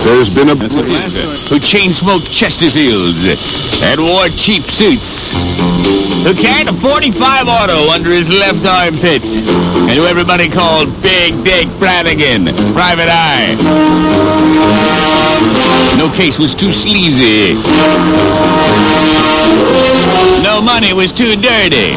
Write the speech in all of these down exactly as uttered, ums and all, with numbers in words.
There's been a who chain-smoked Chesterfields and wore cheap suits, who carried a forty-five auto under his left armpit, and who everybody called Big Dick Brannigan, Private Eye. No case was too sleazy. No money was too dirty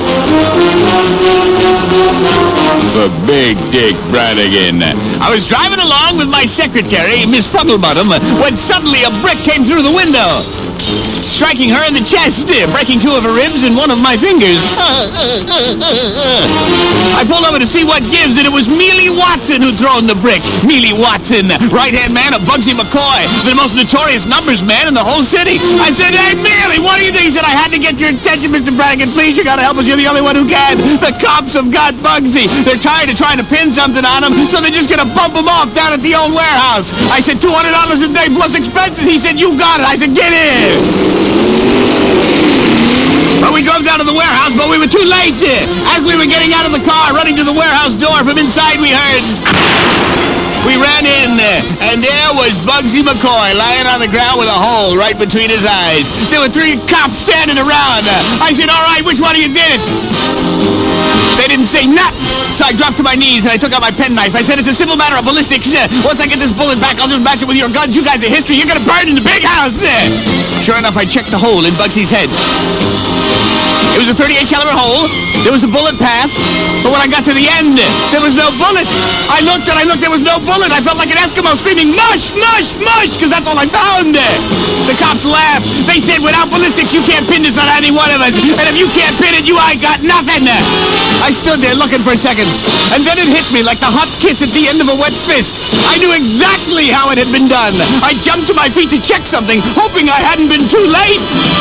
for Big Dick Brannigan. I was driving along with my secretary, Miss Fuddlebottom, when suddenly a brick came through the window, striking her in the chest, breaking two of her ribs and one of my fingers. I pulled over to see what gives, and it was Mealy Watson who'd thrown the brick. Mealy Watson, right-hand man of Bugsy McCoy, the most notorious numbers man in the whole city. I said, "Hey, Mealy, what do you think?" He said, "I had to get your attention, Mister Brannigan. Please, you gotta help us. You're the only one who can. The cops have got Bugsy. They're tired of trying to pin something on him, so they're just gonna bump him off down at the old warehouse." I said, two hundred dollars a day plus expenses. He said, "You got it." I said, "Get in." Well, we drove down to the warehouse, but we were too late. As we were getting out of the car, running to the warehouse door, from inside we heard... We ran in, and there was Bugsy McCoy lying on the ground with a hole right between his eyes. There were three cops standing around. I said, "All right, which one of you did it?" They didn't say nothing. So I dropped to my knees and I took out my penknife. I said, "It's a simple matter of ballistics. Once I get this bullet back, I'll just match it with your guns. You guys are history. You're gonna burn in the big house." Sure enough, I checked the hole in Bugsy's head. It was a thirty-eight caliber hole. There was a bullet path. But when I got to the end, there was no bullet. I looked and I looked, there was no bullet. I felt like an Eskimo screaming, "Mush, mush, mush," because that's all I found. The cops laughed. They said, "Without ballistics, you can't pin this on any one of us. And if you can't pin it, you ain't got nothing." I stood there looking for a second. And then it hit me like the hot kiss at the end of a wet fist. I knew exactly how it had been done. I jumped to my feet to check something, hoping I hadn't been too late.